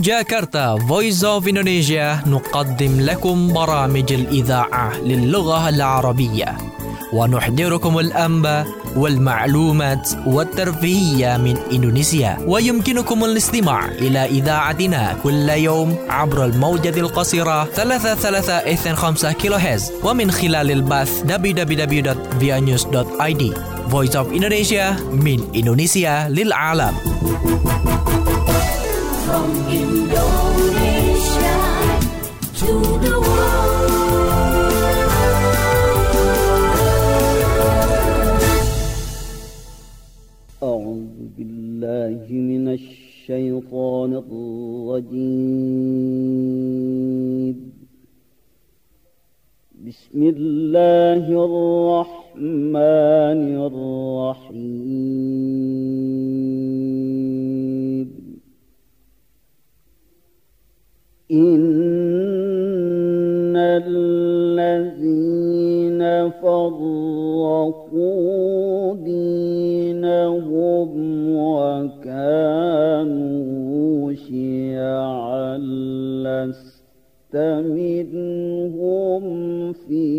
جاكرتا Voice of Indonesia نقدم لكم برامج الإذاعة للغة العربية ونحضركم الأنباء والمعلومات والترفيهية من إندونيسيا. ويمكنكم الاستماع إلى إذاعتنا كل يوم عبر الموجة القصيرة 3325 كيلوهرتز ومن خلال البث www.vianews.id. Voice of Indonesia من إندونيسيا للعالم. From Indonesia to the world. أعوذ بالله من الشيطان الرجيم. بسم الله الرحمن الرحيم. إن الذين فرقوا دينهم وكانوا شيعا لست منهم في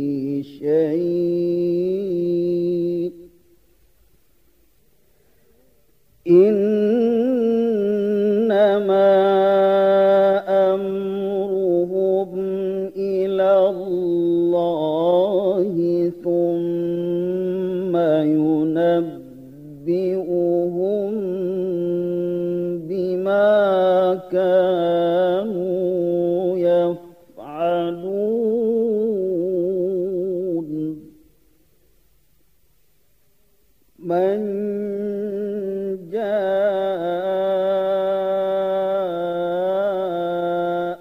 شيء إنما أمرهم إلى الله ثم ينبئهم بما كانوا يفعلون. من جاء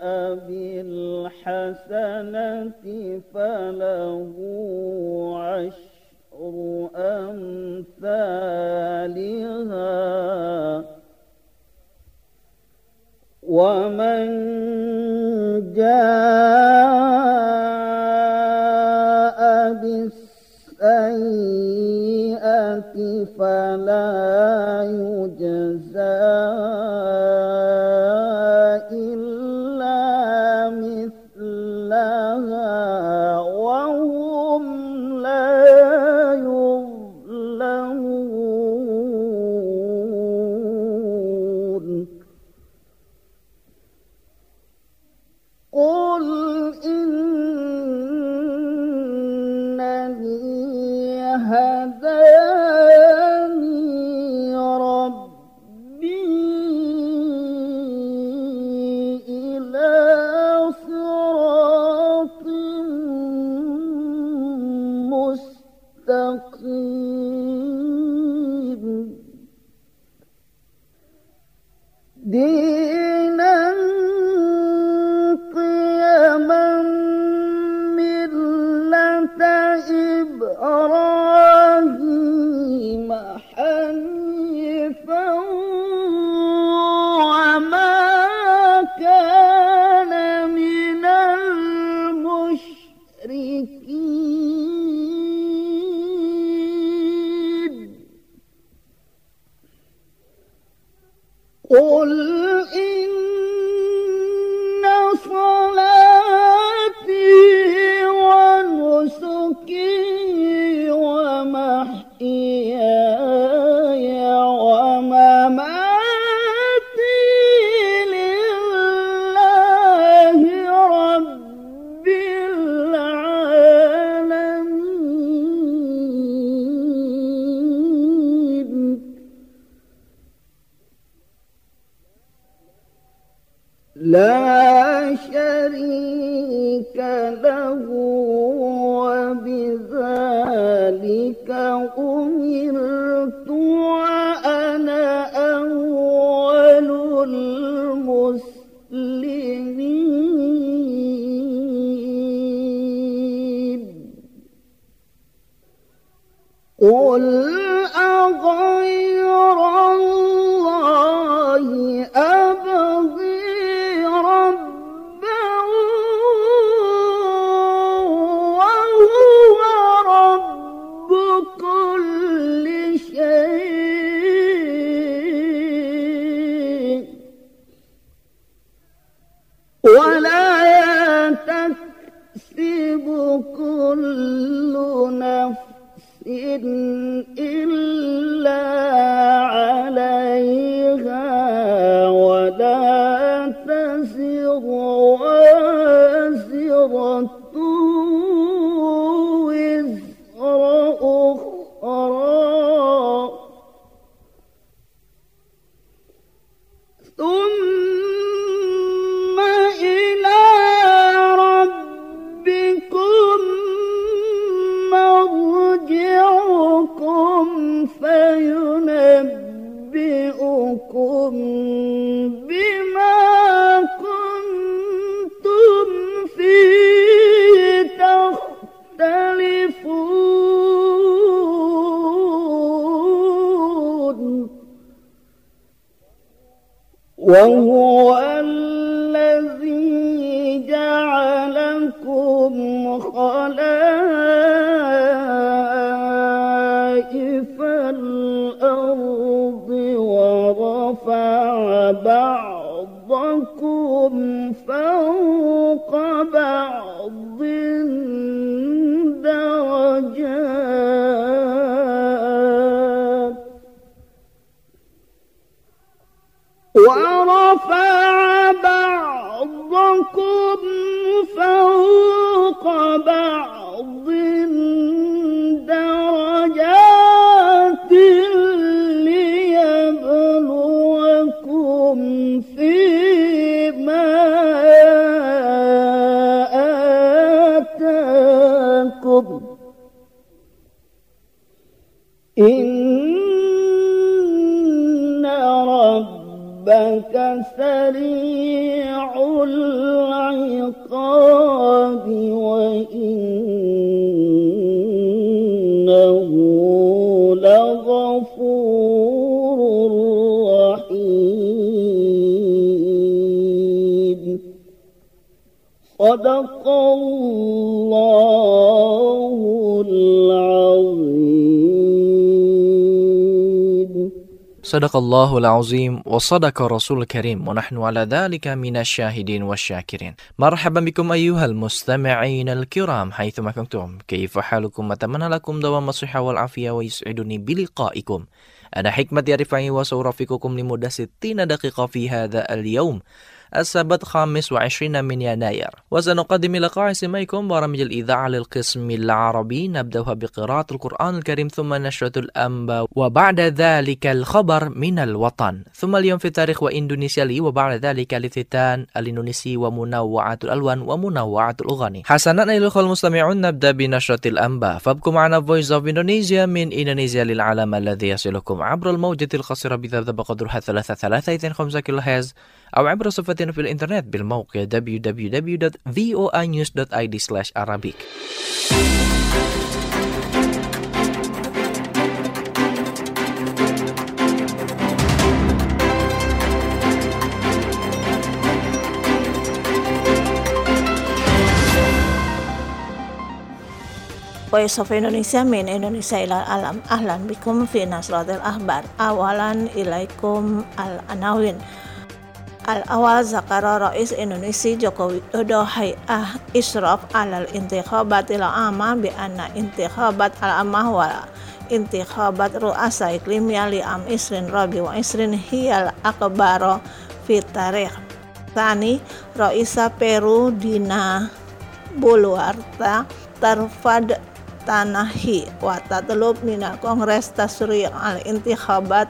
بالحسنة فله عشر أمثالها ومن جاء بالسيئة فلا يجزى إلا مثلها وهم لا يظلمون. قل إنني هداني ربي إلى صراط مستقيم دينا قيما ملة إبراهيم حنيفا وما كان من المشركين. قل إن صلاتي ونسكي ومحياي ومماتي لله رب العالمين لا شريك له وبذلك أمرت وأنا أول المسلمين. قل أغير الله أبغي ربا وهو رب كل شيء. إلا عليها ولا تزر وازرة وزر أخرى ثم إلى ربكم مرجعكم فينبئكم بما كنتم فيه تختلفون وهو الذي جعلكم خلائف الأرض ورفع بعضكم فوق بعض درجات ورفع بعضكم فوق بعض درجات ليبلوكم فيما آتاكم إن ربك سريع العقاب وإنه لغفور رحيم صدق الله العظيم. Sadaqallahul azim wa sadaqa rasul karim wa nahnu ala dhalika minasyahidin wasyakirin. Marhaban bikum ayyuhal mustami'in al-kiram haitsu ma kuntum. Kaifa halukum atamanna lakum dawam as-sihha wal afiyah wa yus'iduni biliqa'ikum. Ana hikmati arifai wa sawrafikukum limudah 60 daqiqah fi hadha al-yawm. السبت 25 من يناير وسنقدم لقاء سماعكم برامج الإذاعة للقسم العربي نبدأها بقراءة القرآن الكريم ثم نشرة الأنباء وبعد ذلك الخبر من الوطن ثم اليوم في التاريخ وإندونيسيا لي وبعد ذلك الافتتان الإندونيسي ومنوعات الألوان ومنوعات الأغاني. حسنا أيها الأخوة المستمعون نبدأ بنشرة الأنباء فابقوا معنا Voice of Indonesia من إندونيسيا للعالم الذي يصلكم عبر الموجة القصيرة بذبذب قدرها 3.5 كيلو هرتز أو عبر صفحتنا في الإنترنت بالموقع www.voanews.id/Arabic. Voice of Indonesia min Indonesia ilal alam. Ahlan bikum fi nasratil ahbar. Awalan ilaikum al-anawin. Al-awal zakara Rais Indonesia Joko Widodo hay'ah israf alal intikhabatil amma bi anna intikhabat al-ammah wa intikhabat ru'asa iklimiyah li am isrin rabi wa isrin hiyal akbaro fi tarikh. Tani Raisa Peru Dina Boluarta tarfad tanahi wa tatlub minal kongres tasri' al-intikhabat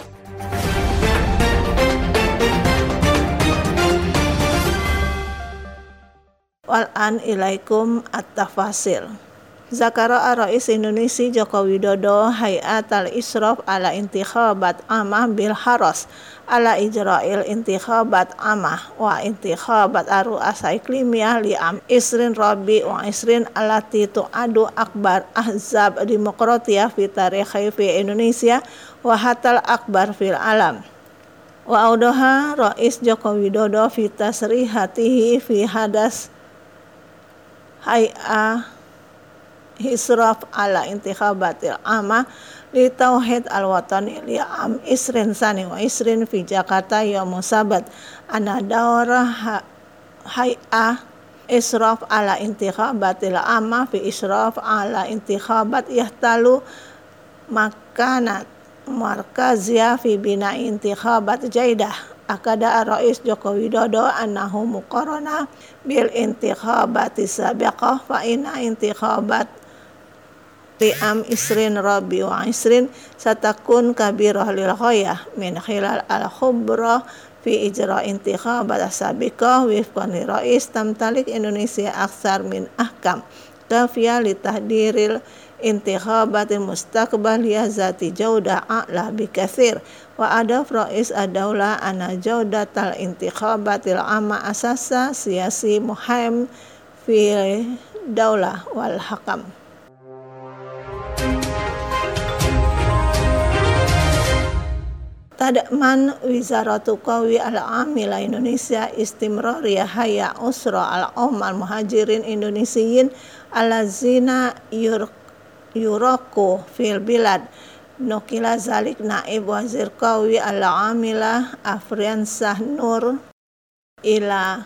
Wal'an ilaikum at-tafasil. Zakara Rais Indonesia Joko Widodo hay'at al-israf ala intikhabat amah bil haras ala ijra'il intikhabat amah wa intikhabat ru'asa iklimiyah li am isrin rabi wa isrin alati tu'adu akbar ahzab demokratiyah fi tarikhi fi Indonesia wa hatal akbar fil alam. Wa audaha Rais Joko Widodo fi tasrihatihi fi hadas hay'ah hisraf ala intikhabatil amma li tauhid al-watani li am isrin sani wa isrin fi Jakarta yaum sabat ana daura hay'ah israf ala intikhabatil amma fi israf ala intikhabat yahtalu makanat markaziyah fi bina intikhabat jaidah. Akada Rais Joko Widodo annahu muqarana bil intikhabati sabiqah fa inna intikhabat li'am isrin rabi wa isrin satakun kabirah lil ghayah min khilal al-khubra fi ijra intikhabat sabiqah wifqan li Rais tamtalik Indonesia aksar min ahkam kafiyah li tahdiril intikhabatil mustaqbaliyah zati jaudah a'la bikatsir wa adaf Rais ad-daulah ana jaudatal intikhabatil amma asasa siyasi muhim fi daulah wal hakam. Tadman Wizaratu Qawi al-Amila Indonesia istimrariyah haya usra al-ummal muhajirin indonesiyin alazina yuraku fil bilad. Nukila zalik naib wazir Qawi al-Amila Afriansah Nur ila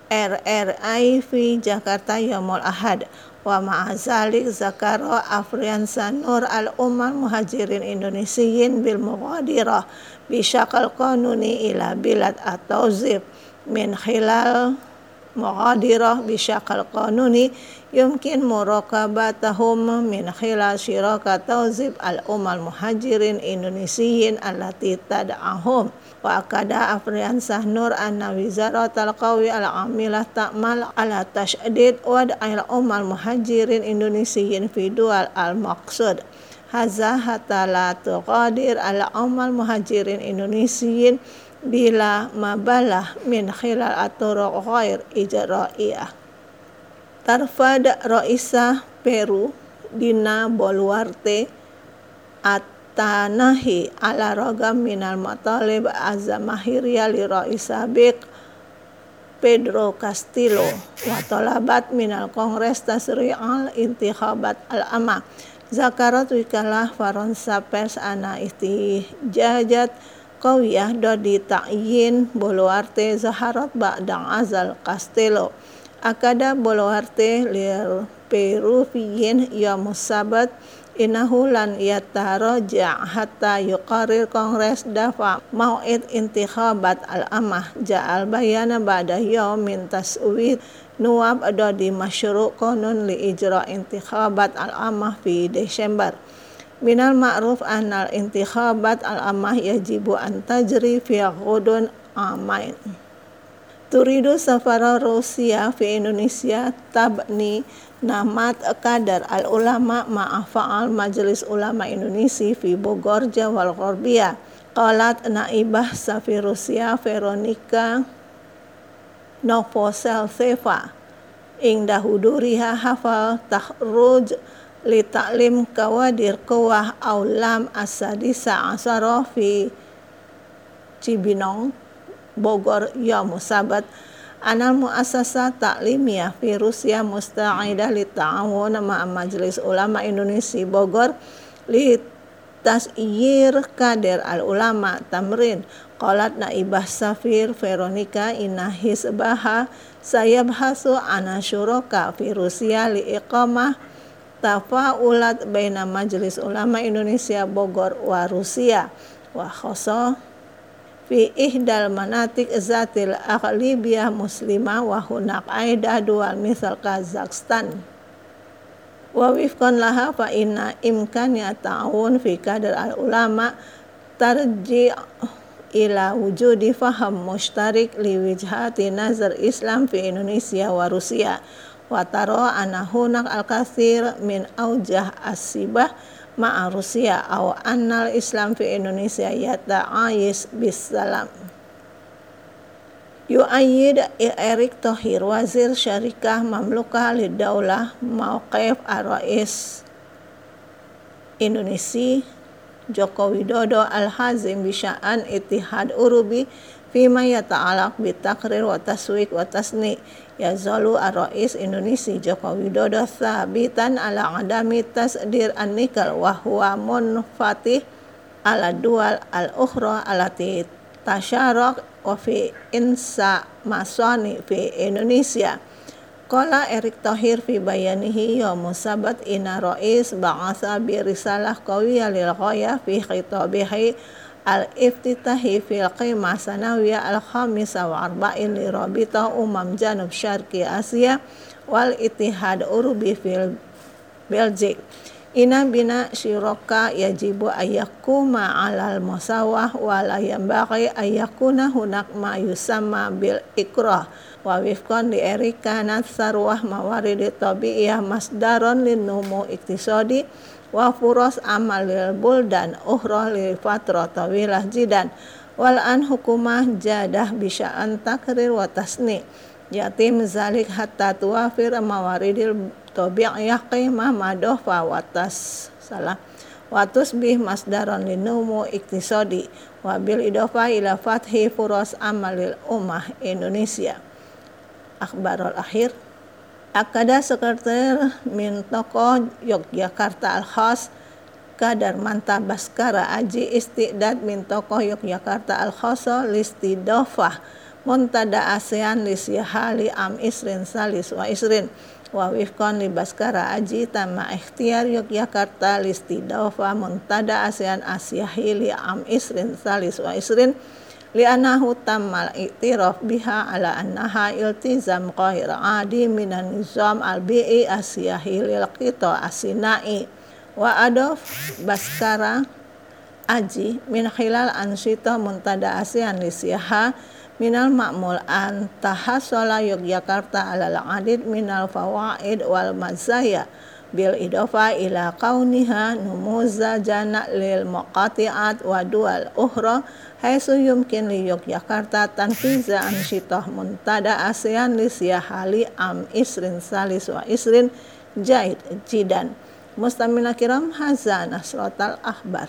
RRI fi Jakarta yaumul ahad. Wa ma'azalik zakaro Afriansah Nur al-ummal muhajirin indonesiyin bil muqadirah bisyakal qanuni ila bilad at-tawzif min khilal muqadirah bisyakal qanuni yumkin muraqabatahum min khilal syiraka tawzif al-ummal muhajirin indonesiyin allati tad'ahum wa akada Afriansah Nur anna wizaratal qawi al-amilah ta'mal ala tasydid wad'il ummal muhajirin indonesiyin fi dual al-maqsud haza hatta la tuqadir al-ummal muhajirin indonesiyin bila mabalah min khilal at-turuq ghair ijra'iyah. Tarfad Raisah Peru Dina Boluarte at-tanahi ala ragam minal matalib azamahirya li Raisah Bik Pedro Castillo wa talabat minal kongres tasri'al intikhabat al-amma zakarat wikalah Faransa pers ana istijajat qawiyah dodi ta'yin Boluarte zaharat ba'dang azal Castillo akada Boluarte lir Peruviyin ya musabat innahu lan yataraja hatta yuqarir kongres dafa mau'id intikhabat al-amah ja'al bayana ba'da yaumin taswid nuwab dodi masyru' qanun li ijra intikhabat al-amah fi Desember. Minal ma'ruf annal intikhabat al-amah yajibu an tajri fi ghudun amain. Turidu safara Rusia fi Indonesia tabni namat kadar al-ulama ma'afa'al Majelis Ulama Indonesia fi Bogor Jawal Ghorbiyah. Qalat naibah safir Rusia Veronika Novoselseva ingda huduriha hafal takhruj li ta'lim kawadir kuwah aulam asadisa asara fi Cibinong Bogor yaum sabat anal muassasa ta'limiyah fi Rusia musta'idah li ta'awun ma Majelis Ulama Indonesia Bogor li tasyir kader al-ulama tamrin. Qalat naibah safir Veronika inna hisbaha sayabhasu ana syuraka fi Rusia li iqamah tafaulat baina Majelis Ulama Indonesia Bogor wa Rusia wa khoso fi ihdal manatik zatil aqlibiyah muslimah wa hunak aida dual misal Kazakhstan wa wifqan laha fa inna imkaniyat ta'awun fi kadar al-ulama tarji' ila wujudi faham mushtarik li wijhati nazar Islam fi Indonesia wa Rusia wa tara anna hunak al-katsir min aujah as-sibah ma'a Rusia aw annal Islam fi Indonesia yata'ayis bisalam. Yu'ayyid Erick Thohir wazir syarikah mamlukah lidaulah mauqif ar-rais Indonesia Joko Widodo al-hazim bisya'an ittihad urubi fima yata'alaq bitakrir wa taswik wa tasni yazalu ar-rais Indonesia Joko Widodo thabitan ala adami tasdir an-nikal wa huwa munfatih ala dual al-ukhra alati tasyarak wa fi insa masani fi Indonesia Qala Erick Thohir fi bayanihi yaumus sabat inna rais ba'atha bi risalah qawiyah lil ghaya fi khitabihi al-iftitahi fil qimah sanawiyah al-khamisa wa arba'in li rabita janub syarqi Asia wal ittihad urubi fil Belgium. Ina bina syiraka yajibu ayyakuma alal musawah wa la yambaghi ayyakuna hunak ma yusamma bil ikrah wa wifqan li erikanat sarwah mawaridi tabi'iyah masdaron linnumu iktisadi wa furos amal lil buldan ukhra lil fatra tawilah jidan wal an hukumah jadah bisya'an takrir wa tasni yatim zalik hatta tuwafir mawaridil tabi'iyah qimah madofa watas salah watus bih masdaron linumu iktisadi wabil idofa ila fathi furos amalil ummah Indonesia. Akhbarul akhir akada sekretar min tokoh Yogyakarta al-khas kadar manta baskara aji istidad min tokoh Yogyakarta al-khasa listidofah muntada ASEAN lisyahali am isrin salis wa isrin wa wifqan li baskara aji tama ikhtiar Yogyakarta listidofah muntada ASEAN asyahili am isrin salis wa isrin li'anahu tammal i'tiraf biha ala annaha iltizam qair adi minan nizam al-bi'i asyahilil qita asinai wa adof baskara aji min khilal ansita muntada ASEAN lisyaha minal ma'mul an tahassala Yogyakarta alal adid minal fawaid wal mazaya bil idofa ila kauniha numuzajana lil muqati'at wa dual ukhra haitsu yumkin li Yogyakarta tanfiza ansyitah muntada ASEAN lisyahali am isrin salis wa isrin jaid jidan. Mustamina kiram hadza nasratal akhbar.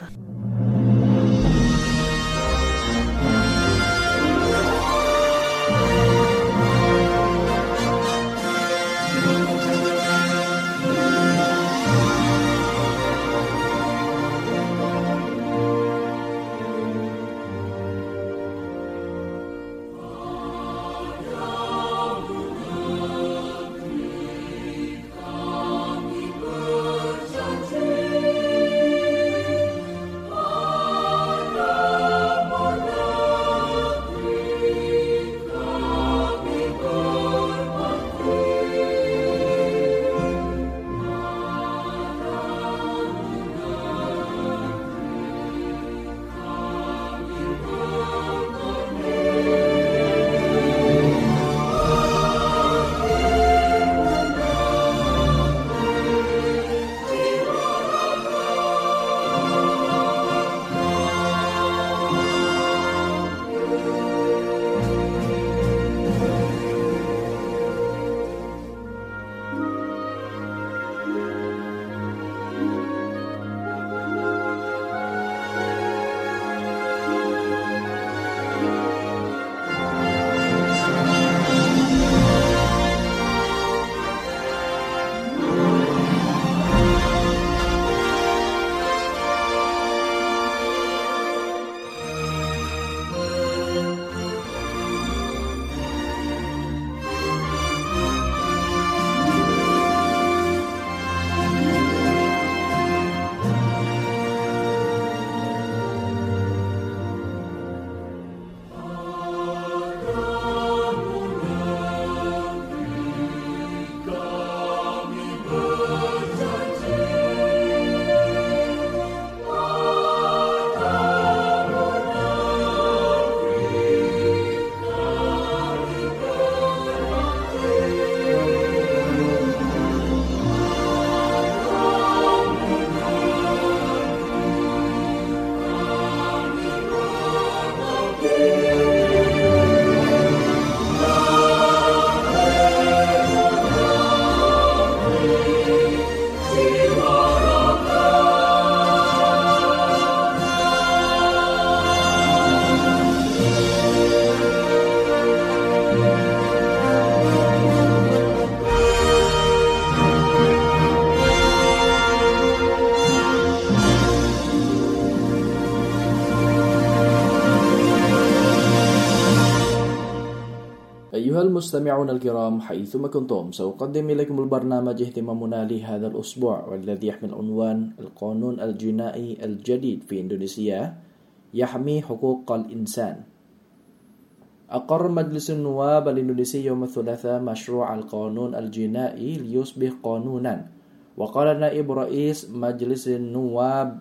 المستمعون الكرام حيثما كنتم سأقدم إليكم البرنامج اهتمامنا لهذا الأسبوع والذي يحمل عنوان القانون الجنائي الجديد في إندونيسيا يحمي حقوق الإنسان. أقر مجلس النواب الإندونيسي يوم الثلاثاء مشروع القانون الجنائي ليصبح قانونا. وقال نائب رئيس مجلس النواب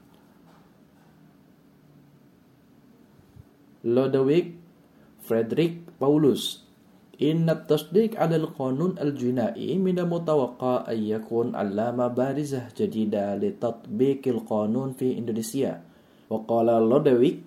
لودويك فريدريك باولوس إن التصديق على القانون الجنائي من المتوقع أن يكون علامة بارزة جديدة لتطبيق القانون في إندونيسيا. وقال لودويك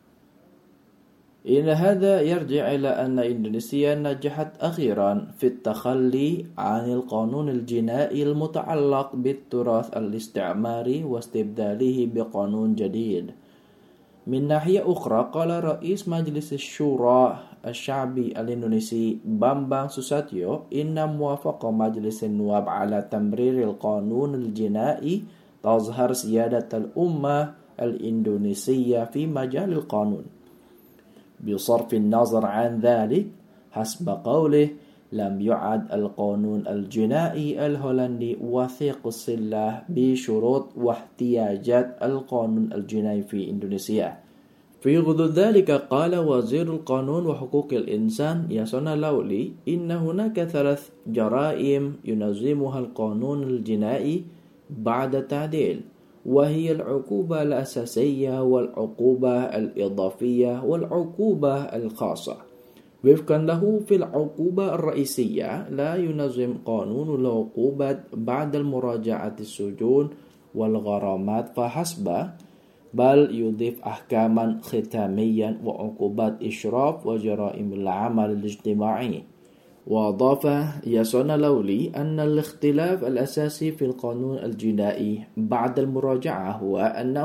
إن هذا يرجع إلى أن إندونيسيا نجحت أخيرا في التخلي عن القانون الجنائي المتعلق بالتراث الاستعماري واستبداله بقانون جديد. من ناحية أخرى قال رئيس مجلس الشورى الشعبي الإندونيسي بامبang Susatyo إن موافقة مجلس النواب على تمرير القانون الجنائي تظهر سيادة الأمة الإندونيسية في مجال القانون. بصرف النظر عن ذلك حسب قوله لم يعد القانون الجنائي الهولندي وثيق الصلة بشروط واحتياجات القانون الجنائي في إندونيسيا. في غضون ذلك قال وزير القانون وحقوق الإنسان ياسونا لاولي إن هناك 3 جرائم ينظمها القانون الجنائي بعد تعديل، وهي العقوبة الأساسية والعقوبة الإضافية والعقوبة الخاصة. وفقا له في العقوبة الرئيسية لا ينظم قانون العقوبات بعد المراجعة السجون والغرامات فحسب، بل يضيف أحكاما ختاميا وعقوبات إشراف وجرائم العمل الاجتماعي. وأضاف ياسونا لاولي أن الاختلاف الأساسي في القانون الجنائي بعد المراجعة هو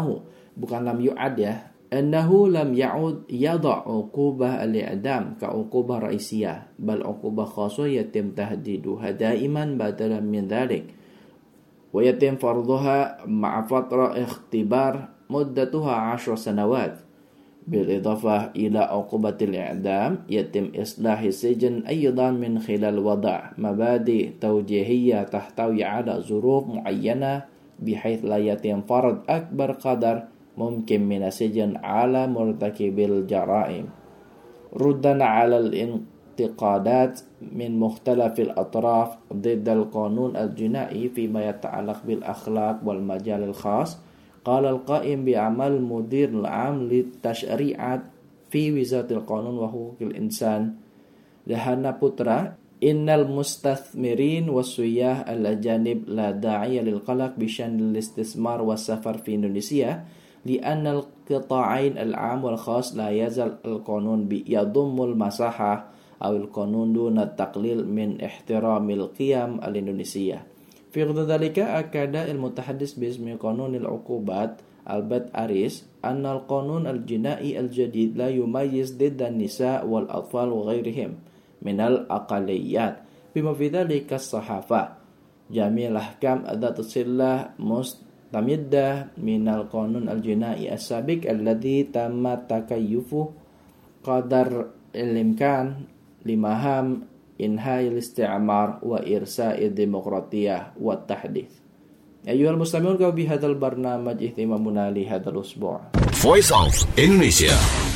أنه لم يعد يضع عقوبة الإعدام كعقوبة رئيسية، بل عقوبة خاصة يتم تهديدها دائما بدلا من ذلك، ويتم فرضها مع فترة اختبار مدتها 10 سنوات. بالإضافة إلى عقوبة الإعدام يتم إصلاح السجن أيضا من خلال وضع مبادئ توجيهية تحتوي على ظروف معينة بحيث لا يتم فرض أكبر قدر ممكن من السجن على مرتكب الجرائم. ردا على الانتقادات من مختلف الأطراف ضد القانون الجنائي فيما يتعلق بالأخلاق والمجال الخاص، قال القائم بأعمال المدير العام للتشريعات في وزارة القانون وحقوق الإنسان لهانا بوترا إن المستثمرين والسياح الأجانب لا داعي للقلق بشأن الاستثمار والسفر في إندونيسيا، لأن القطاعين العام والخاص لا يزال القانون يضم المساحة أو القانون دون التقليل من احترام القيم الإندونيسية. في غضون ذلك أكد المتحدث باسم قانون العقوبات ألبرت أريس أن القانون الجنائي الجديد لا يميز ضد النساء والأطفال وغيرهم من الأقليات بما في ذلك الصحافة. جميع الأحكام ذات الصلة مستمدة من القانون الجنائي السابق الذي تم تكيفه قدر الإمكان لمهام إنهاء الاستعمار وإرساء الديمقراطية والتحديث. أيها المستمعون بهذا البرنامج اهتمامنا لهذا الأسبوع. Voice of Indonesia.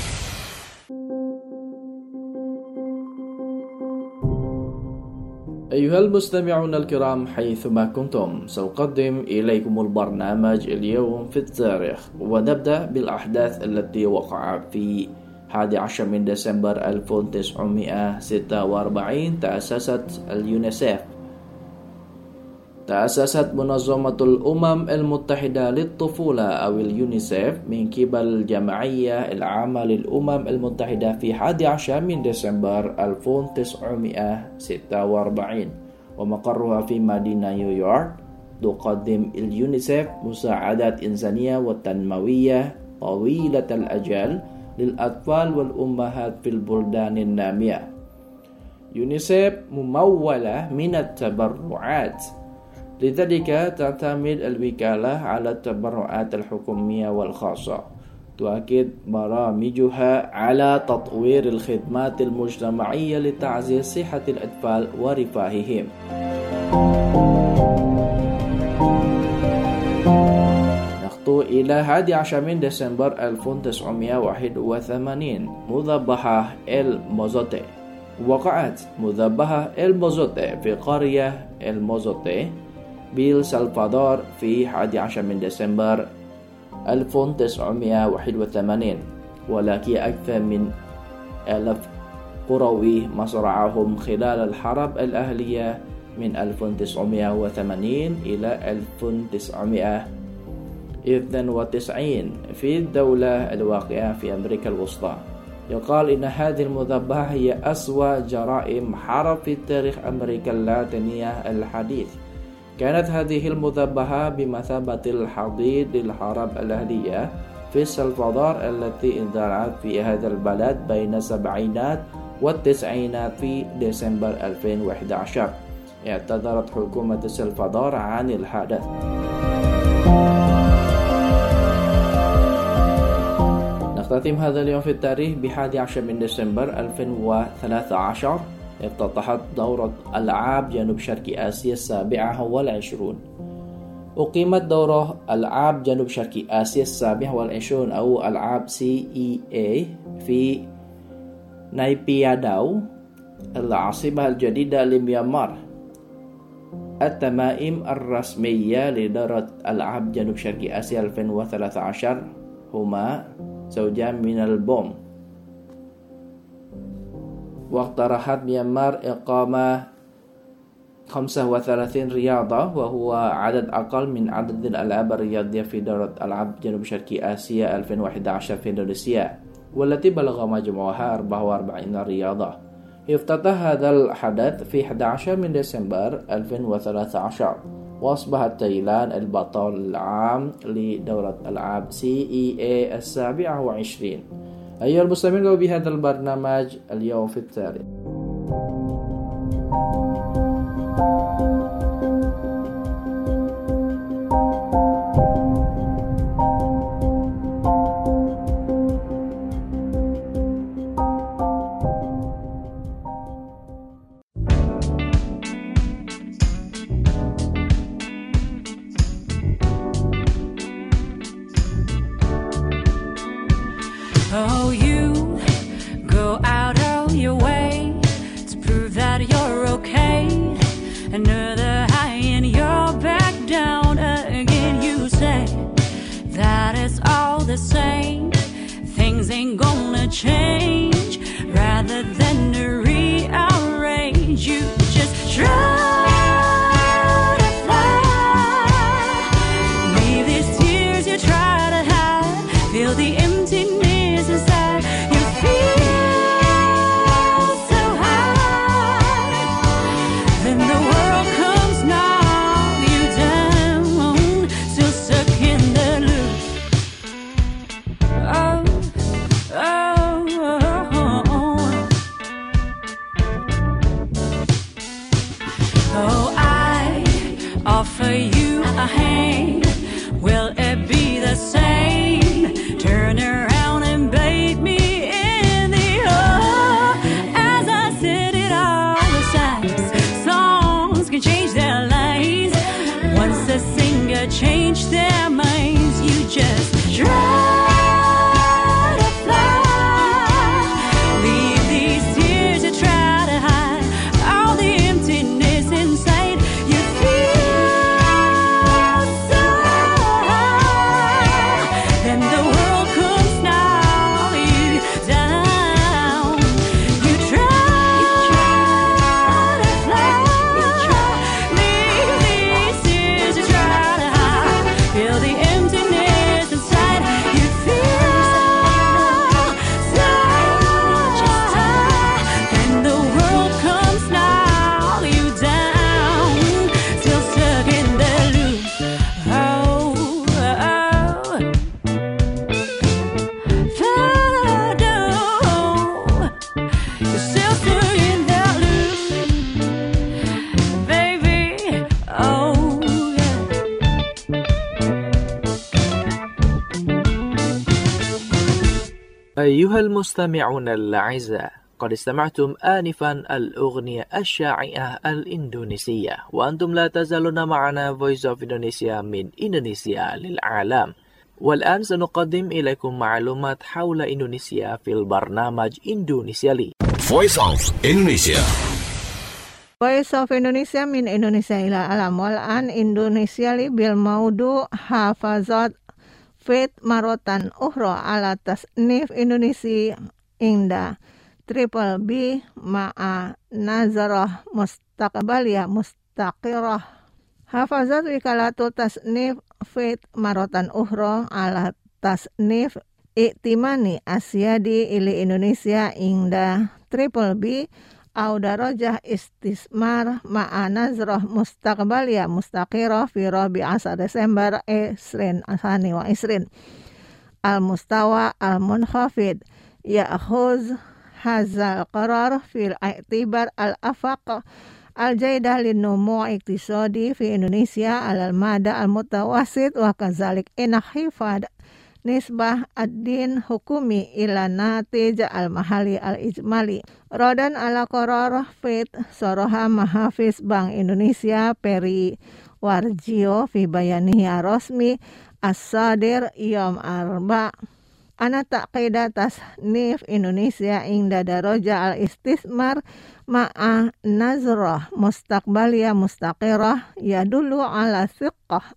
أيها المستمعون الكرام حيثما كنتم سأقدم إليكم البرنامج اليوم في التاريخ، ونبدأ بالأحداث التي وقعت في 11 من ديسمبر 1946 تأسست اليونيسيف. تأسست منظمة الأمم المتحدة للطفولة أو اليونيسيف من قبل الجمعية العامة للأمم المتحدة في 11 من ديسمبر 1946 ومقرها في مدينة نيويورك. تقدم اليونيسيف مساعدات إنسانية وتنموية طويلة الأجل للأطفال والأمهات في البلدان النامية. يونيسيف ممولة من التبرعات، لذلك تعتمد الوكالة على التبرعات الحكومية والخاصة. تؤكد برامجها على تطوير الخدمات المجتمعية لتعزيز صحة الأطفال ورفاههم. نخطو إلى 11 من ديسمبر 1981 مذبحة الموزوتي. وقعت مذبحة الموزوتي في قرية الموزوتي بالسلفادور في 11 من ديسمبر 1981 ولكن أكثر من 1000 قروي مصرعهم خلال الحرب الأهلية من 1980 إلى 1992 في الدولة الواقعة في أمريكا الوسطى. يقال إن هذه المذبحة هي أسوأ جرائم حرب في تاريخ أمريكا اللاتينية الحديث. كانت هذه المذبحة بمثابة الحضيض للحرب الأهلية في السلفادور التي اندلعت في هذا البلد بين السبعينات والتسعينات في ديسمبر 2011. اعتذرت حكومة السلفادور عن الحدث. نختتم هذا اليوم في التاريخ ب11 من ديسمبر 2013. افتتحت دورة ألعاب جنوب شرق آسيا 27. أقيمت دورة ألعاب جنوب شرق آسيا 27 أو ألعاب CEA في نايبياداو العاصمة الجديدة لميانمار. التمائم الرسمية لدورة ألعاب جنوب شرق آسيا 2013 هما زوجان من البوم. واقترحت ميانمار إقامة 35 رياضة وهو عدد أقل من عدد الألعاب الرياضية في دورة ألعاب جنوب شرق آسيا 2011 في إندونيسيا والتي بلغ مجموعها 44 رياضة. افتتح هذا الحدث في 11 من ديسمبر 2013 وأصبح تايلاند البطل العام لدورة ألعاب CEA 27. أيها المستمعين، وبهذا البرنامج اليوم في التاريخ. Oh, you go out of your way to prove that you're okay. Another high and you're back down again. You say that it's all the same. Things ain't gonna change. Rather than to rearrange, you just try. Feel the emptiness inside. You feel so high. Then the world comes knock you down. Still stuck in the loop. Oh, oh, oh, oh. أيها المستمعون الأعزاء، قد استمعتم آنفا الأغنية الشائعة الإندونيسية، وأنتم لا تزالون معنا Voice of Indonesia من إندونيسيا للعالم. والآن سنقدم إليكم معلومات حول إندونيسيا في البرنامج إندونيسيا لي. Voice of Indonesia. Voice of Indonesia min Indonesia ila alam. Wal'an Indonesia li bil maudu hafazat fit marotan uhro ala tasnif Indonesia ingda triple B ma'a nazarah mustaqbaliyah mustaqirah. Hafazat wikalatu tasnif fit marotan uhro ala tasnif iktimani asyadi ili Indonesia ingda triple B au darajah istismar ma'a nazrah mustaqbaliyah mustaqirah fi rabi asar Desember 2022 al-mustawa al-munkhafid ya'khuz hazal qarar fil i'tibar al-afaq al-jaidah lin-numu' iktisadi fi Indonesia al-mada al-mutawassit wa kazalik inakhifad nisbah ad-din hukumi ila natij al-mahali al-ijmali. Rodan ala qarar fit soroha mahafiz Bank Indonesia Peri Warjio fi bayanihi ar-rasmi as-sadir yom arba. Ana taqida tasnif Indonesia ingda daraja al-istismar ma'a nazrah mustaqbaliyah mustaqirah yadullu ala thiqah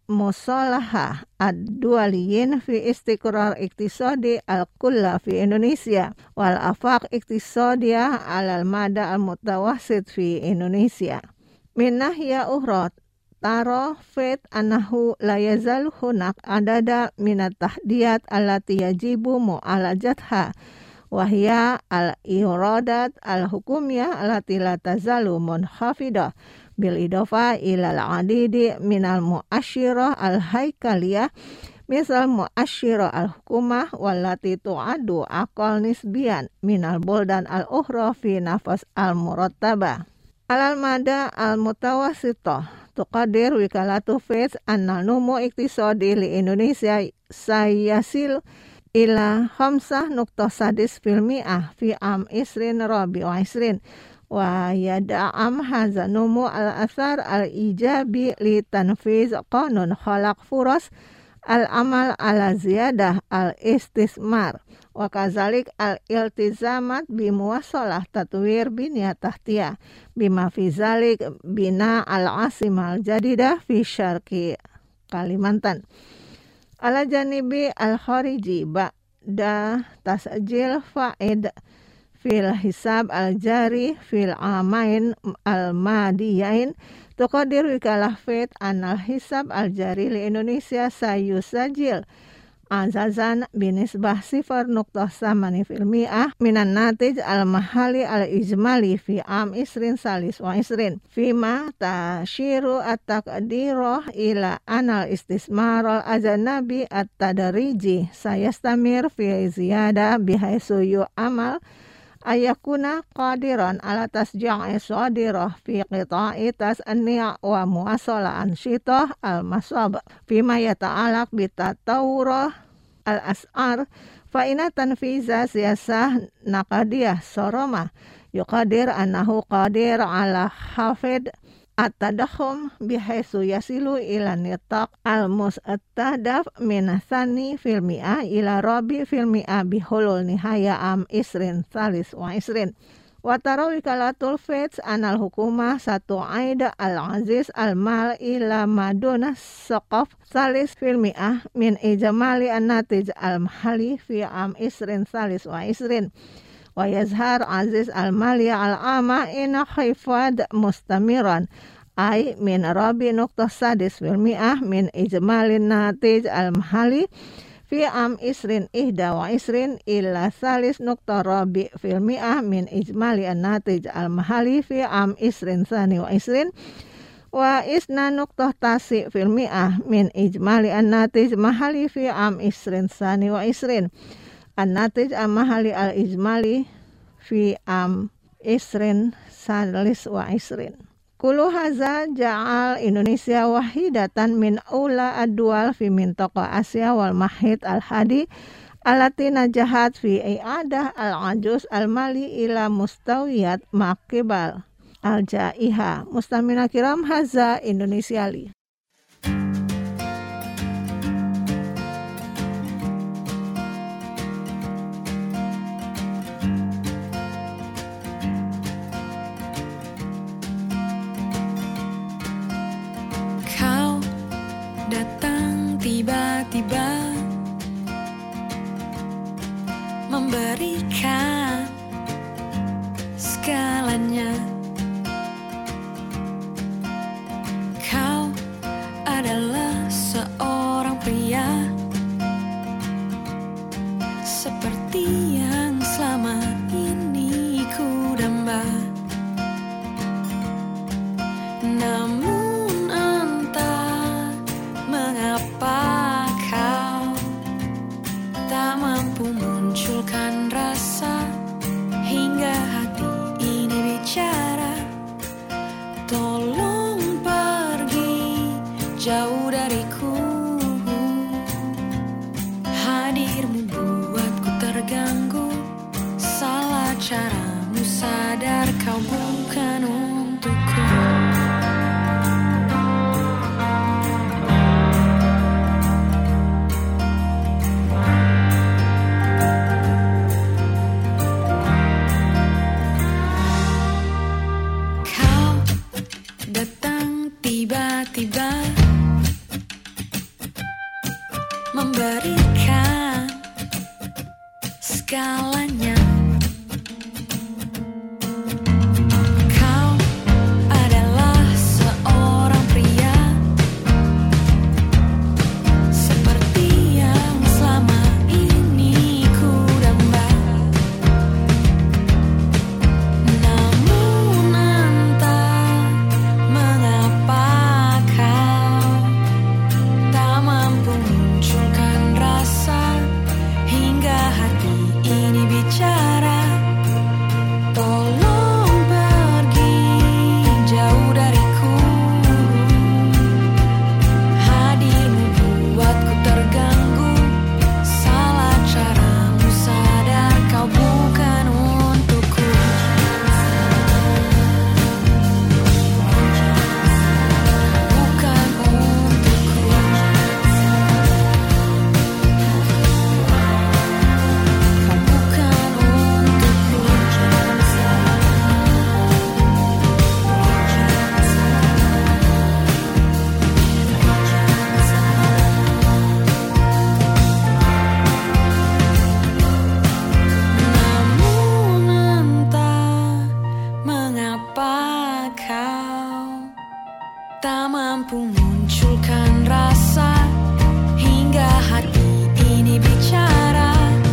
al-musalaha ad-dualiyin fi istiqrar iktisadi al-kulla fi Indonesia wal afaq iktisadiyah alal mada al-mutawassit fi Indonesia. Min nahya uhrat taro fit anahu la yazalu hunak adada minat tahdiyat allati yajibu mu'alajatha wahya al-iradat al-hukumiyah allati la tazalu munhafidah bil idofa ilal adidi minal mu'asyirah al-haikaliyah misal mu'asyirah al-hukumah wallati tu'adu aqal nisbiyan minal buldan al-ukhra fi nafas al-murattabah alal mada al-mutawassitah. Tuqadir wikalatu Fitch annal numu iktisadi li Indonesia sayasil ila 5.1 fil mi'ah fi am isrin rabi wa isrin wa yada'am haza numu al-athar al-ijabi li tanfiz qanun khalaq furas al-amal ala ziyadah al-istismar wa kazalik al-iltizamat bimuwasalah tatwir binya tahtiyah bima fi zalik bina al-asimal jadidah fi syarqi Kalimantan ala janibi al-khariji ba'da tasjil fa'id fil hisab al-jari fil amain al-madiyain tuqadir wikalah fit anal hisab al-jari li Indonesia sayusajil azazan binisbah 0.8 fil mi'ah minan natij al-mahali al-ijmali fi am isrin salis wa isrin fima tashiru at-taqdirah ila anal istismar al-ajanabi at-tadariji sayastamir fi ziyada bihaisu yu'amal ayakuna qadiran ala tasja'i sadirah fi qita'i tas'ani' wa muwasala ansyitah al-masab fima yata'alaq bitatawurah al-as'ar fa'ina tanfiza siyasah naqadiyah soroma yuqadir annahu qadir ala hafid at-tadakhum bihaisu yasilu ila nitaq al-mustahdaf min thani fil mi'ah ila rabi fil mi'ah bihulul nihaya am isrin salis wa isrin wa tarawi kalatul Fitch anal hukumah satu aida al-aziz al-mal ila maduna saqaf salis fil mi'ah min ijmali an-natij al-mahali fi am isrin salis wa isrin wa yazhar aziz al-mali al-ama ina khifad mustamiran ay min rabi nuqtah sadis fil mi'ah min ijmalin natij al-mahali fi am isrin ihda wa isrin illa salis nuqtah rabi fil mi'ah min ijmali an-natij al-mahali fi am isrin sani wa isrin wa isna nuqtah tasi fil mi'ah min ijmali an-natij mahali fi am isrin sani wa isrin an-natij al-mahali al-ijmali fi am isrin salis wa isrin. Kulu haza ja'al Indonesia wahidatan min aula ad-dual fi mintaqa Asia wal mahid al-hadi Alati najahat fi i'adah al-ajuz al-mali ila mustawiyat maqibal al-jaiha. Mustamina kiram, haza Indonesiali. Kau datang tiba-tiba, memberikan segalanya. Kau adalah seorang pria seperti yang selama ini ku damba. Namun entah mengapa kau tak mampu munculkan rasa hingga hati ini bicara. Tolong pergi jauh dariku. Hadirmu buatku terganggu. Salah caramu, sadar kau bukan untukku. Tiba-tiba memberikan segalanya. Kau adalah seorang pria seperti yang selama ini ku damba. Namun entah mengapa kau tak mampu munculkan rasa hingga hati ini bicara. Tolong pergi jauh dariku. Hadirmu buatku terganggu. Salah caramu, sadar kau bukan untukku. Bukan untukku. Kau bukan untukku. Namun entah mengapa kau tak mampu munculkan rasa hingga hati ini bicara.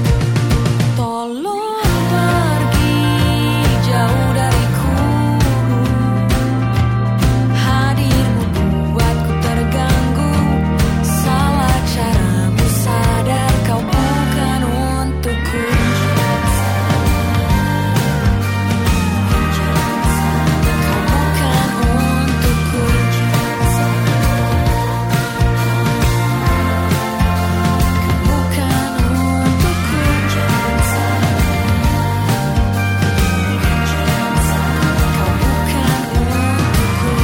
Tolong pergi jauh dariku. Hadirmu buatku terganggu. Salah caramu, sadar kau bukan untukku. Kau bukan untukku. Bukan untukku. Kau bukan untukku.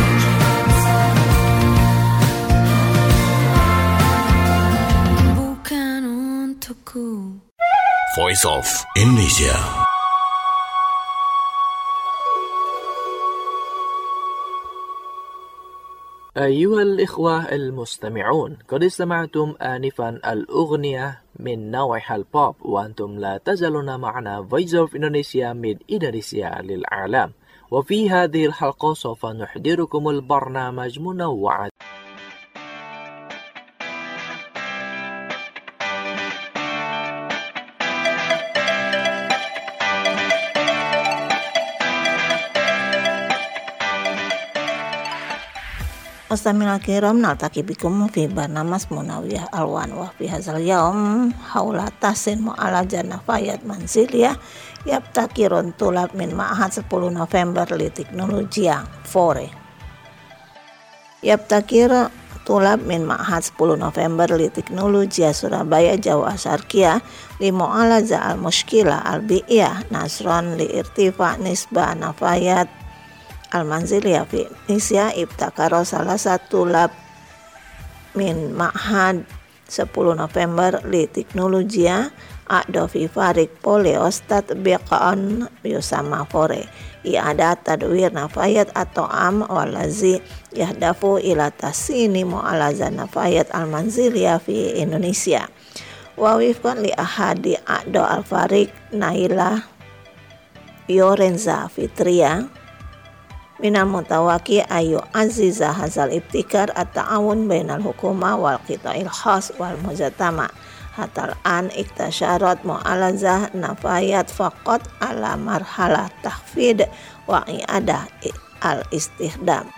Bukan untukku. Voice of Indonesia. أيها الإخوة المستمعون، قد استمعتم آنفا الأغنية من نوع البوب، وأنتم لا تزالون معنا Voice of Indonesia من إندونيسيا للعالم. وفي هذه الحلقة سوف نحضركم البرنامج منوعا. Mustamina kiram, naltaki bikum fi barnamas munawiyah alwan wa fi hazal yaum haula tasin mu'ala janafayat manziliyah yabtakirun tulab min ma'ahad 10 November li teknologia fore. Yabtakir tulab min Ma'had 10 November li Teknologia Surabaya Jawa Syarqiyah li mu'alaza al-mushkilah al-bi'iyah nasron li irtifa nisbah nafayat al-manziliyah fi Indonesia ibtakaro salah satu lab min Ma'had 10 November li Teknologia A'do fi farik poleos tatbiqan yusama fore ada tadwir nafayat atau walazi yahdafu ila tasini mu'alaza nafayat al-manziliyah fi Indonesia wa wifqan li ahadi A'do al-farik Naila Yorenza Fitria minal mutawaki ayu aziza hazal ibtikar at-ta'awun bainal hukuma wal qita'il khas wal mujatama hatal an iktasyarat mu'alazah nafayat faqat ala marhalah tahfid wa i'adah al-istihdam.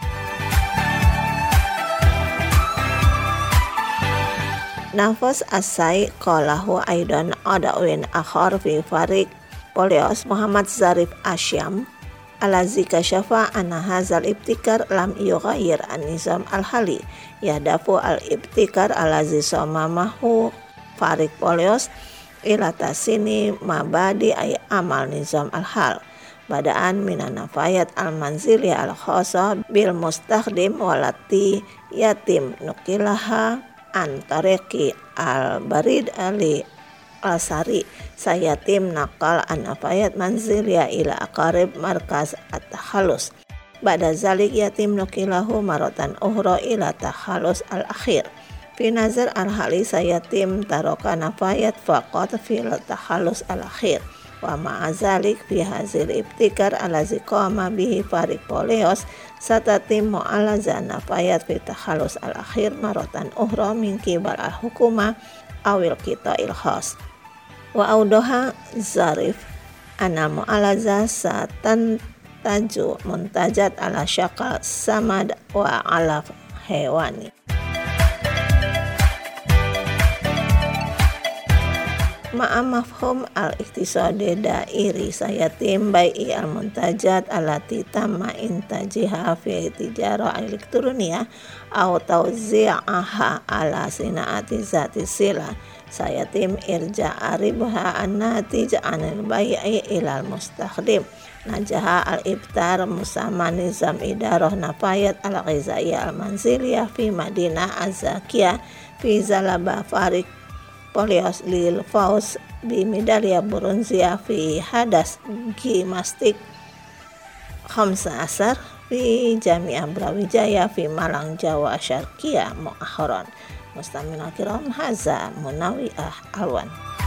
Nafas asai qalahu aidan adawin akhar fi farik Poleos Muhammad Zarif Asyam alazi kasyafa anna hazal ibtikar lam yughayyir an-nizam al-hali yahdafu al-ibtikar alazi somamahu farik Poleos ila tasini mabadi ay amal nizam al-hal badaan minan nafayat al-manziliyah al-khasa bil mustakhdim walati yatim nukilaha antariqi al-barid ali al-sari sayatim nakal an-nafayat manziliyah ila aqarib markaz at-takhalus ba'da zalik yatim nukilahu maratan ukhra ila takhalus al-akhir fi nazar al-hali sayatim taroka nafayat faqat fil takhalus al-akhir wa ma'azalik fi hazil ibtikar alazi qama bihi farik Poleos satatim mu'alaza nafayat fi takhalus al-akhir maratan ukhra min qibal al-hukuma awil qita'il khas wa audoha Zarif anal mu'alaza satan taju muntajat ala syakal samad wa ala hewani. Ma'amafhum al-iqtisadi dairi sayatim bai'i al-muntajat alati tamma intajiha fi tijara elektronia au tawzi'aha ala sinaati zati sila sayatim irja aribha an-natij anil bai'i ilal mustakhdim najaha al-ibtar musamma nizam idarah nafayat al-ghizaiyah al-manziliyah fi Madinah az-Zakiyah fi Zalaba farik Poleos lil faus bi medalya bronzia fi hadas gimnastik 15 fi Jami'ah Brawijaya fi Malang Jawa Syarqiyah mu'akhiran. Mustamina kiram haza Munawiah Alwan.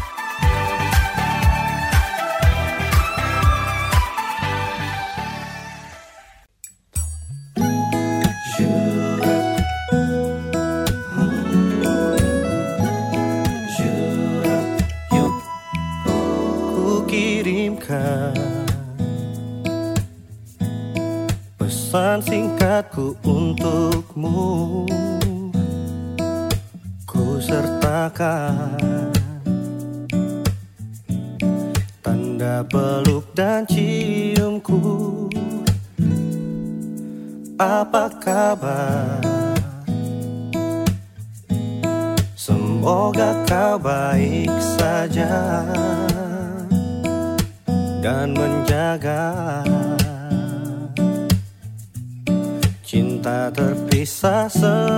Pesan singkatku untukmu, ku sertakan tanda peluk dan ciumku. Apa kabar? Semoga kau baik saja dan menjaga cinta terpisah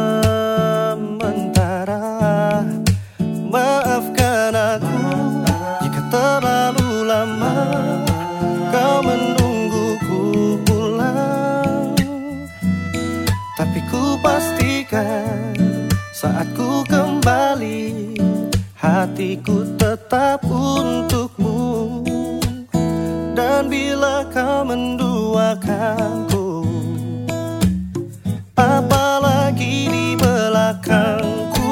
sementara. Maafkan aku jika terlalu lama kau menungguku pulang, tapi ku pastikan saat ku kembali hatiku tetap untukmu. Dan bila kau menduakanku, apalagi di belakangku,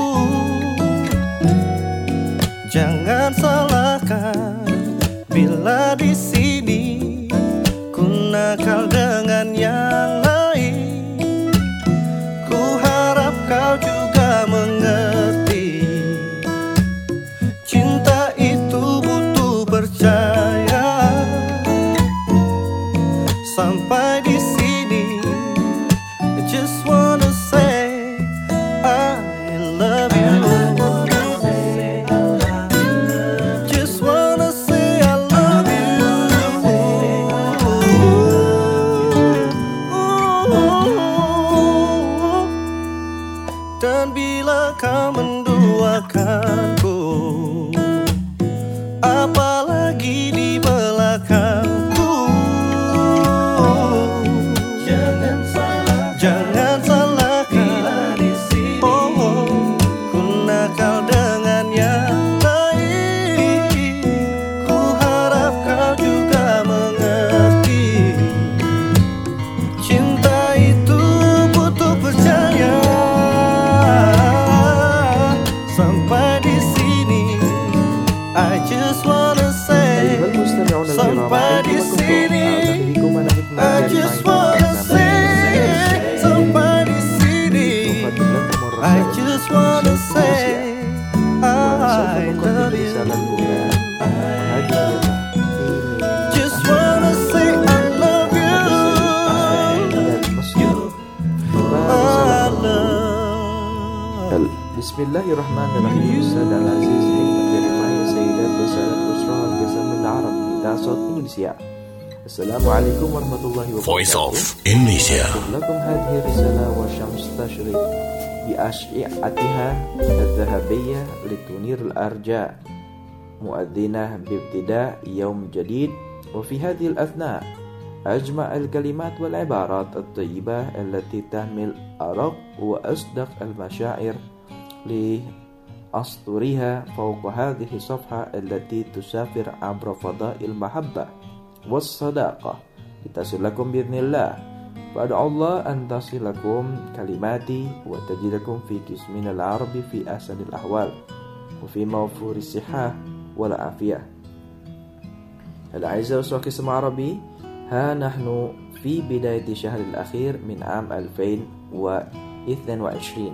jangan salahkan bila di sini ku nakal dengan yang lain. Ku harap kau juga mengerti, cinta itu butuh percaya. Sampai di sini, I just wanna say I sampai di sini. I just wanna say sampai di sini. I just wanna say sampai di sini. I just wanna say I love you. Just wanna say I love you. I love. Bismillahirrahmanirrahim. Ustaz Al-Aziz Hikmat Rifai Sayyidat Wasalat Usrah Al-Qasam Al-Arab Dasot Indonesia. Assalamualaikum warahmatullahi wabarakatuh. Voice of Indonesia. Lakum hadhihi risalah wa syams tashriq bi ash'atiha al-dhahabiyyah litunir al-arja muadzinah bibtida' yawm jadid wa fi hadhihi al-athna' أجمع الكلمات والعبارات الطيبة التي تحمل أرق وأصدق المشاعر لأسطرها فوق هذه الصفحة التي تسافر عبر فضاء المحبة والصداقة لتصل لكم بإذن الله. فأدعو الله أن تصلكم كلماتي وتجدكم في جسمنا العربي في أحسن الأحوال وفي موفور الصحة والعافية. الأعزاء والصديقين السمع عربي، ها نحن في بداية الشهر الأخير من عام 2022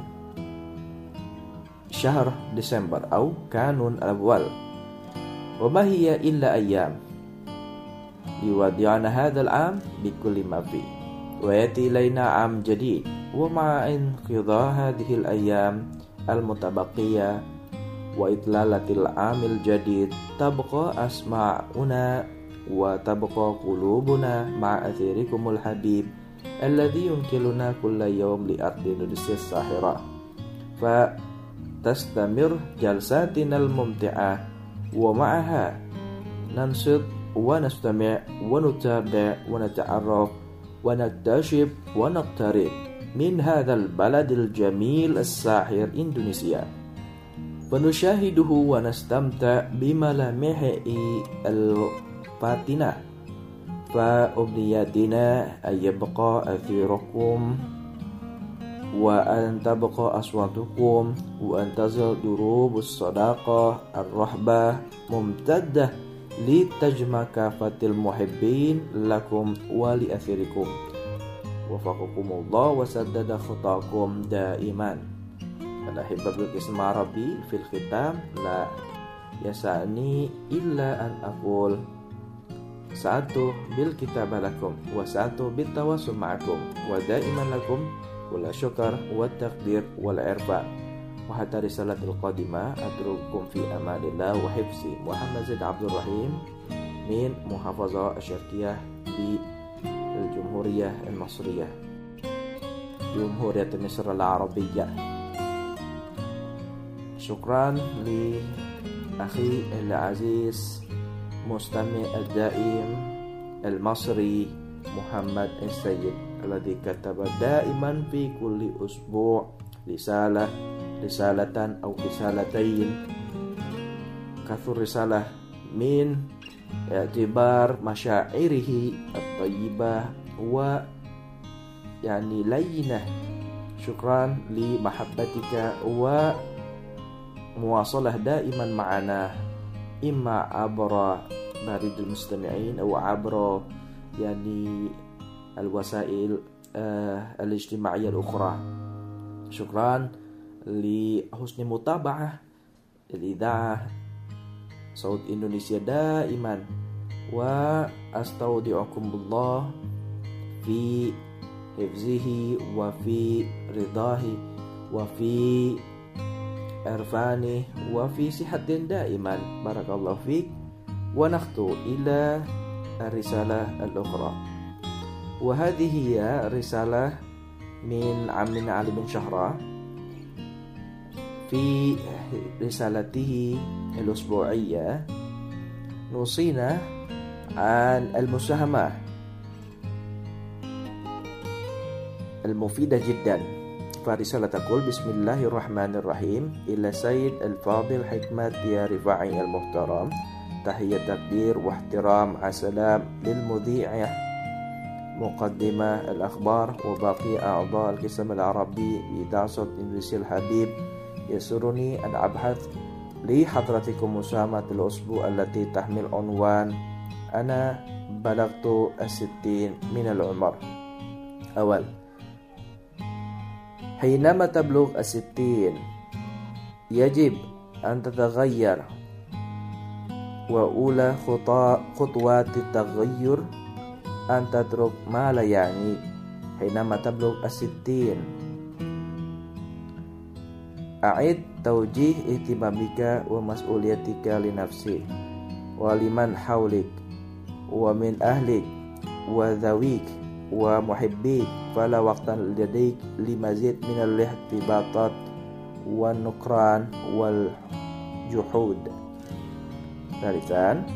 شهر ديسمبر أو كانون الأول، وما هي إلا أيام يودعنا هذا العام بكل ما فيه ويأتي إلينا عام جديد. ومع انقضاء هذه الأيام المتبقية وإطلالة العام الجديد تبقى أسماعنا وتبقى قلوبنا مع أثيركم الحبيب الذي ينقلنا كل يوم لأرض إندونيسيا الساحرة. فتستمر جلساتنا الممتعة ومعها ننصت ونستمع ونتابع ونتعرف ونكتشف ونقترب من هذا البلد الجميل الساحر إندونيسيا، ونشاهده ونستمتع بملامحه الفاتنة. فأمنياتنا أن يبقى أثيركم وأن تبقى أصواتكم وأن تزل دروب الصداقة الرحبة ممتدة لتجمع كافة المحبين لكم ولأثيركم. وفقكم الله وسدد خطاكم دائما. الأحبة بالقسم العربي في الختام لا يسعني إلا أن أقول سعدت بالكتابة لكم وسعدت بالتواصل معكم ودائما لكم كل شكر والتقدير والعرفان. وحتى رسالة القادمة أترككم في أمان الله وحفظي. محمد زيد عبد الرحيم من محافظة الشرقية بالجمهورية المصرية جمهورية مصر العربية. شكرا لأخي العزيز مستمع الدائم المصري محمد السيد الذي كتب دائما في كل أسبوع رسالة أو رسالتين كثر رسالة من اعتبار مشاعره الطيبة ويعني لينة. شكرا لمحبتك ومواصلة دائما معنا إما عبر بريد المستمعين أو عبر يعني الوسائل الاجتماعية الأخرى. شكرا لحسن متابعة الإذاعة صوت إندونيسيا دائما. وأستودعكم الله في حفظه وفي رضاه وفي عرفانه وفي صحة دائما. بارك الله فيك. ونخطو إلى الرسالة الأخرى، وهذه هي رسالة من عمنا علي بن شهرة في رسالته الأسبوعية. نوصينا عن المساهمة المفيدة جدا. فرسالة تقول: بسم الله الرحمن الرحيم. إلى سيد الفاضل حكمت يا رفاعي المحترم، تحية تقدير واحترام السلام للمذيع مقدمة الأخبار وباقي أعضاء القسم العربي بإذاعة صوت إندونيسيا الحبيب يسرني أن أبحث لحضرتكم مساهمة الأسبوع التي تحمل عنوان أنا بلغت 60 من العمر. أول، حينما تبلغ 60 يجب أن تتغير، وأولى خطوات التغير أن تترك ما لا يعنيك. حينما تبلغ 60 أعد توجيه اهتمامك ومسؤوليتك لنفسك ولمن حولك ومن أهلك وذويك ومحبيك، فلا وقت لديك لمزيد من الاحتباطات والنكران والجحود. ثالثا،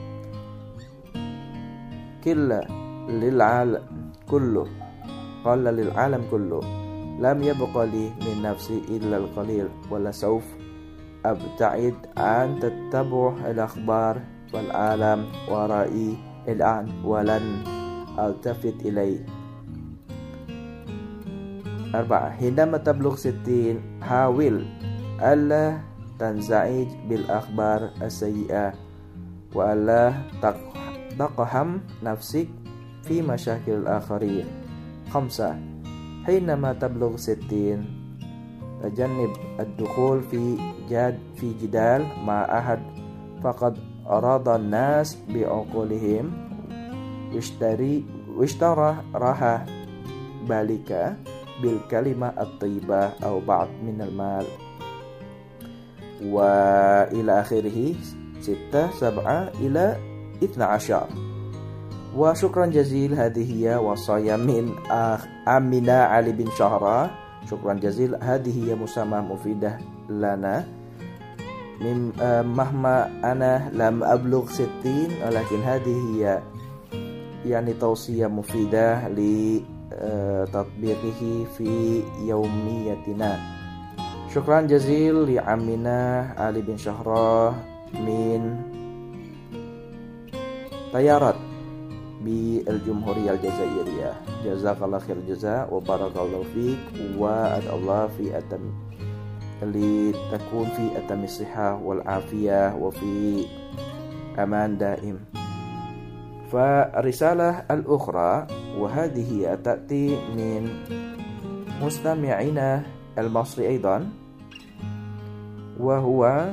قال للعالم كله لم يبق لي من نفسي إلا القليل، ولسوف أبتعد عن تتبع الأخبار والعالم ورائي الآن ولن ألتفت إليه. 4. حينما تبلغ 60 حاول ألا تنزعج بالأخبار السيئة وألا تقحم نفسك في مشاكل الآخرين. 5. حينما تبلغ 60 تجنب الدخول في جدال مع أحد فقد أراد الناس بعقولهم واشترى راحة بالك بالكلمة الطيبة أو بعض من المال، وإلى آخره. 6. 7 إلى 12. وشكرا جزيلا. هذه هي وصايا من عمنا علي بن شهرة. شكرا جزيلا. هذه هي مساهمة مفيدة لنا. مهما أنا لم أبلغ 60 ولكن هذه هي يعني توصية مفيدة لتطبيقه في يوميتنا. شكرا جزيلا لعمنا علي بن شهرة من طيارات بالجمهورية الجزائرية. جزاك الله خير الجزاء وبارك الله فيك، وأدعو الله لتكون في أتم الصحة والعافية وفي أمان دائم. فالرسالة الأخرى وهذه تأتي من مستمعنا المصري أيضا، وهو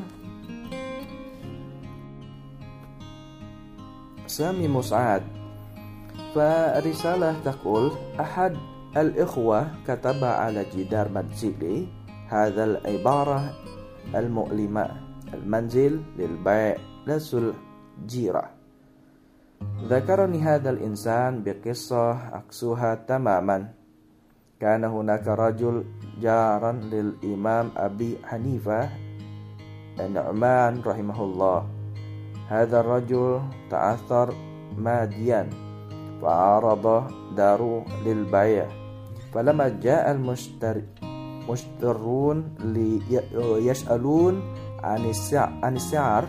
سامي مسعد. فالرسالة تقول: أحد الإخوة كتب على جدار منزلي هذا العبارة المؤلمة: المنزل للبيع ليس الجيرة. ذكرني هذا الإنسان بقصة عكسها تماما. كان هناك رجل جارا للإمام أبي حنيفة النعمان رحمه الله. هذا الرجل تعثر ماديا فعرض داره للبيع، فلما جاء المشترون ليسألون عن السعر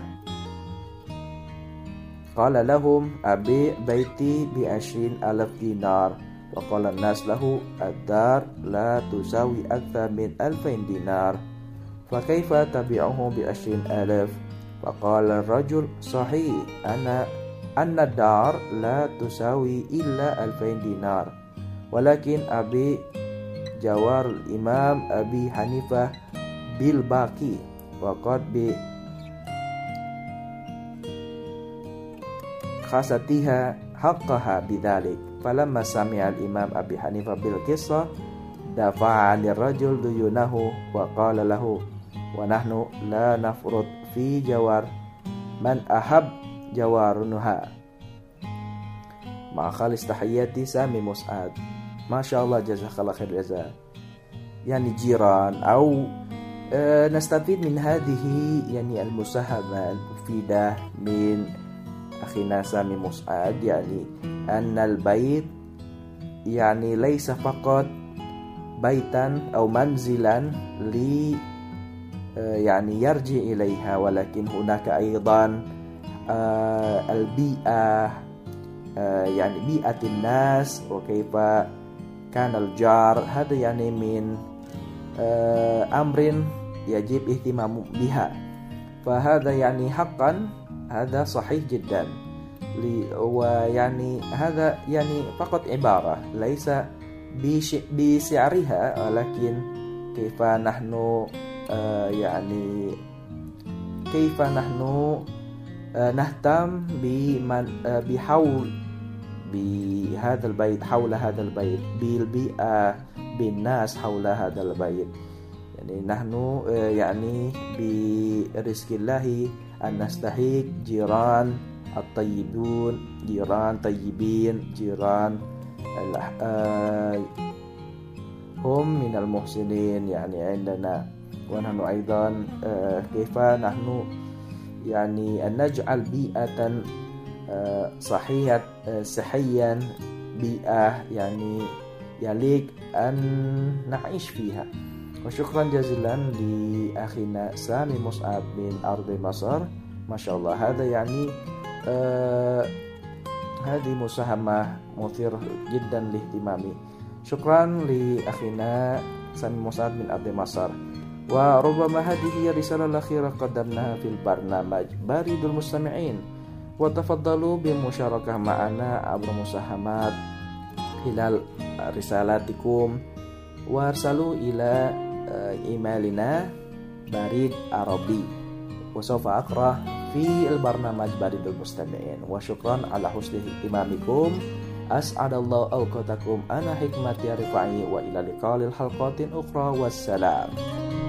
قال لهم: أبيع بيتي ب20,000 دينار. وقال الناس له: الدار لا تساوي أكثر من 2,000 دينار، فكيف تبيعه ب20,000؟ فقال الرجل: صحيح أن الدار لا تساوي إلا 2,000 دينار، ولكن أبي جوار الإمام أبي حنيفة بالباقي وقد بخاستها حقها بذلك. فلما سمع الإمام أبي حنيفة بالقصة دفع عن الرجل ديونه وقال له: ونحن لا نفرط في جوار من أحب جوارنها. مع خالص تحياتي سامي مسعد. ما شاء الله، جزاك الله خير الجزاء. يعني جيران أو نستفيد من هذه يعني المساهمة المفيدة من أخينا سامي مسعد، يعني أن البيت يعني ليس فقط بيتا أو منزلا يعني يرجع إليها، ولكن هناك أيضا البيئة، يعني بيئة الناس وكيف كان الجار. هذا يعني من أمر يجب اهتمام بها. فهذا يعني حقا هذا صحيح جدا. ويعني هذا يعني فقط عبارة ليس بسعرها، ولكن كيف نحن كيف نحن نهتم بحول بهذا البيت، حول هذا البيت، بالبيئة، بالناس حول هذا البيت. يعني نحن يعني برزق الله أن نستحق جيران الطيبون، جيران طيبين، جيران هم من المحسنين يعني عندنا. ونحن أيضا كيف نحن يعني أن نجعل بيئة صحيا، بيئة يعني يليق أن نعيش فيها. وشكرا جزيلا لأخينا سامي مصعب من أرض مصر. ما شاء الله، هذا يعني هذه مساهمة مثيرة جدا لاهتمامي. شكرا لأخينا سامي مصعب من أرض مصر. وربما هذه هي الرسالة الأخيرة قدمناها في البرنامج بريد المستمعين. وتفضلوا بالمشاركة معنا عبر مساهمات خلال رسالاتكم، وارسلوا إلى إيميلنا بريد عربي، وسوف أقرأ في البرنامج بريد المستمعين. وشكرا على حسن اهتمامكم. أسعد الله أوقاتكم. أنا حكمتي رفاعي، وإلى لقاء الحلقات الأخرى، والسلام.